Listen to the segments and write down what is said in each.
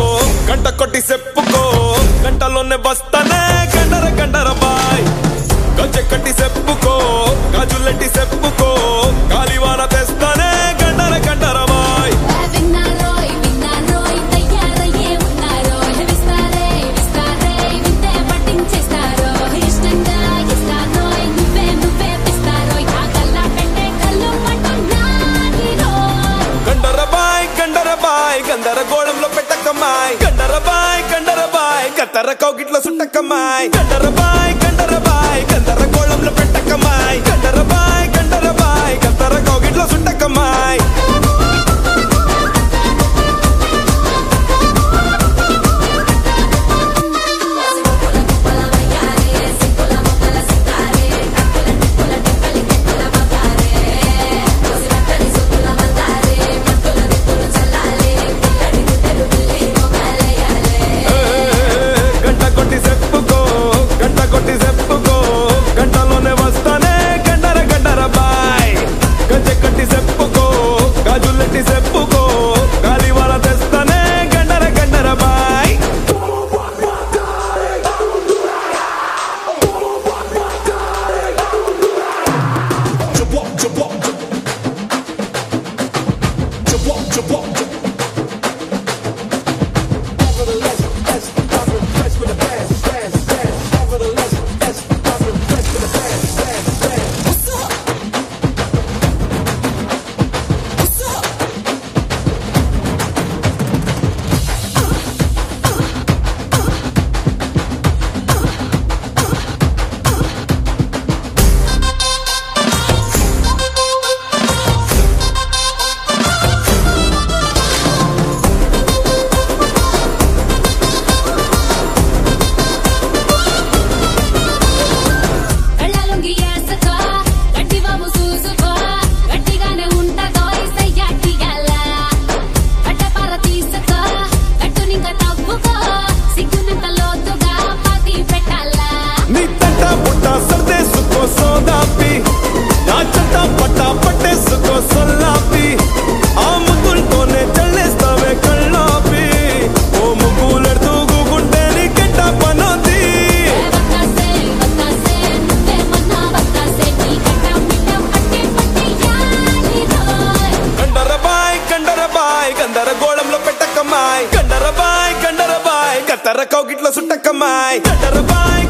గంట కొట్టి చెప్పుకో గంటలోనే బస్తానే గండర గండర బాయ్ గజ్జె కట్టి చెప్పుకో గాజులెట్టి చెప్పుకో గాలివాన తెస్తానే గండర గండర బాయ్ గందరగోళంలో పెట్టకమాయ్ గండరబాయ్ కత్తర కౌగిట్లో సుట్టకమాయ్ గండరబాయ్ గందరగోళంలో పెట్టకమాయ్ గండరబాయ్ కత్తర కౌగిట్లో సుట్టకమాయ్ గంటలోనే వస్తానే గండర గండర బాయ్ గజ్జె కట్టి చెప్పుకో గాజులెట్టి చెప్పుకో గాలివాన తెస్తానే గండర గండర బాయ్ గందరగోళంలో పెట్టకమాయ్ గండరబాయ్ కత్తర కౌగిట్లో సుట్టకమాయ్ గండరబాయ్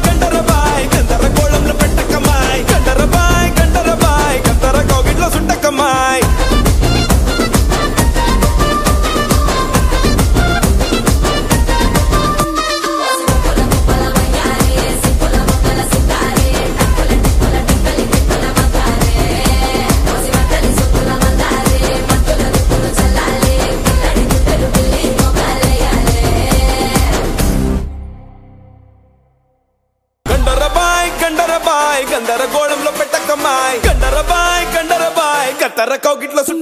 గందరగోళంలో పెట్టకమాయ్ గండరబాయ్ కత్తర కౌగిట్లో సుట్టకమాయ్ గందరగోళంలో పెట్టకమాయ్ గండరబాయ్ కత్తర కౌగిట్లో